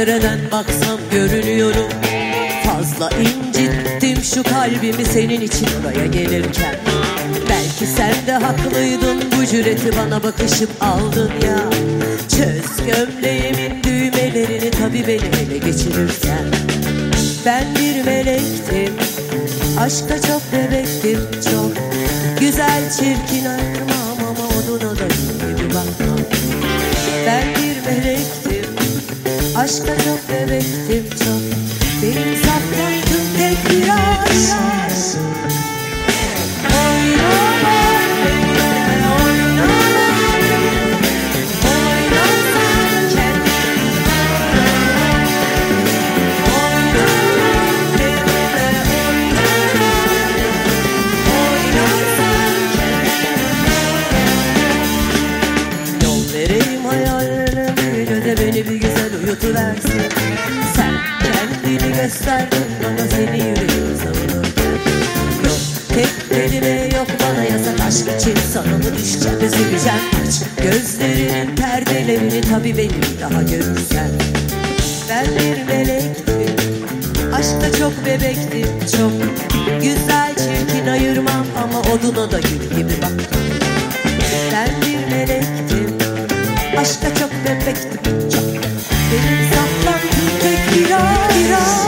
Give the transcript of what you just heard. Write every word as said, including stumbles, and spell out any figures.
nereden baksam görünüyorum. Fazla incittim şu kalbimi senin için oraya gelirken. Belki sen de haklıydın, bu cüreti bana bakışıp aldın ya. Çöz gömleğimin düğmelerini tabi beni ele geçirirken. Ben bir melektim, aşka çok bebektim çok. Güzel çirkin ayrılmam ama oduna da gibi bakmam. Ben bir melektim, aşka çok bebektim çok. Benim saplandım tek bir aşk. Oynamam benimle, oynamam. Oynamam kendimle. Oynamam benimle, oynamam. Oynamam kendimle. Yol vereyim hayallerime de beni bir güzel uyutuversin. Sen kendini gösterdin bana, seni yüreğim savunurken. Yok tek kelime yok bana yasak, aşk için sana mı düşeceğim, üzüleceğim hiç. Gözlerinin perdelerini tabi benim daha görürsen. Ben bir melektim, aşkta çok bebektim çok. Güzel çirkin ayırmam ama oduna da gül gibi baktım. Ben bir melektim, aşkta çok bebektim çok. Benim saplandım tek bir aşk.